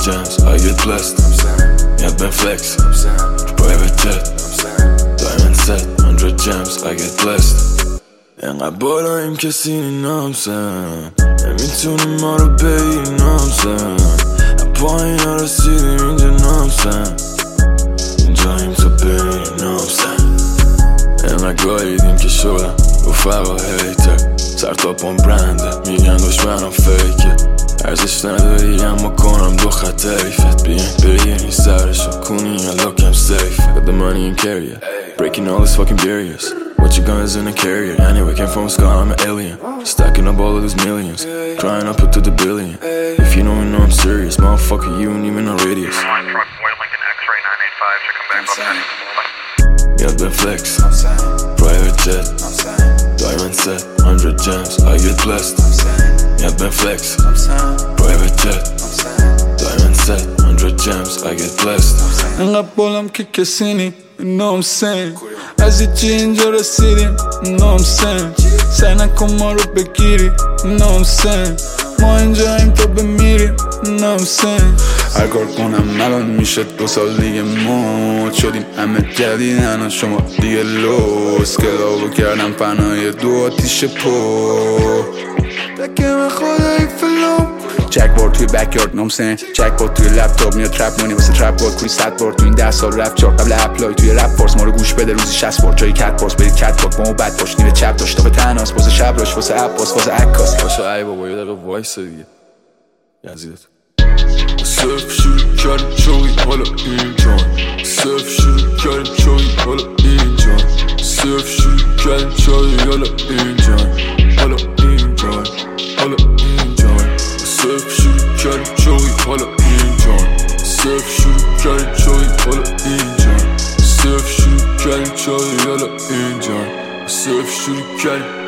gems, I get blessed. Yeah, been flexing. Private jet, diamond set, 100 gems, I get blessed. انقدر بالاییم کسی نامسن نمیتونی ما رو بگی نامسن پایین ها رسیدیم اینجا نامسن اینجاییم تا بری نامسن انقدر گاییدیم که شدم رفقا هیتر سر تا پام برنده میگن دشمنم فیکه ارزش نداری اما کنم دو خط حیفت بیاین بگیرین سرشو کنی یا لوکم سیف Got the money and carry it Breaking all these fucking barriers What you gun is in a carrier Anyway, came from a sky, I'm an alien Stacking up all of these millions Trying up it to the billion If you don't know I'm serious Motherfucker, you ain't even on radius Truck, Boy Lincoln X-ray 985 Should come back up Yeah, been flexing Private jet Diamond set 100 gems I get blessed Yeah, been flexing Private jet Diamond set 100 gems I get blessed انقدر بالم که کسی نی نامسن از هیچی اینجا رسیدیم نامسن سعی نکن ما رو بگیری نامسن ما اینجاییم تا بمیریم نامسن هر کار کنم الان میشه 2 سال دیگه موت شدیم همه جدیدن شما دیگه لوس کلابو کردم پناه دو آتیش پر دکم خدایی فلوم جک بار توی بکیارد نامسن جک بار توی لپتاپ میاد ترپ مانی واسه ترپ بار کوی 100 بار تو این 10 سال رفت چار قبل اپلای توی رپ فورس ما رو گوش بده روزی 60 بار جای کت پارس برید کت پاک با ما بد باش نیمه چپ داشت تا به تناس واسه شب راش واسه عباس واسه عکاس باشه ای بابا یه دقیقه وایسه دیگه یزیدت صرف شروع کردیم چوی حالا اینجان صرف شروع کردیم چوی حالا اینجان صرف شروع کردیم چوی حالا اینجان حالا اینجان حالا اینجان صرف شروع کردیم چوی حالا اینجان صرف شروع کردیم چوی حالا اینجان صرف شروع کردیم چوی حالا اینجان صرف شروع کردیم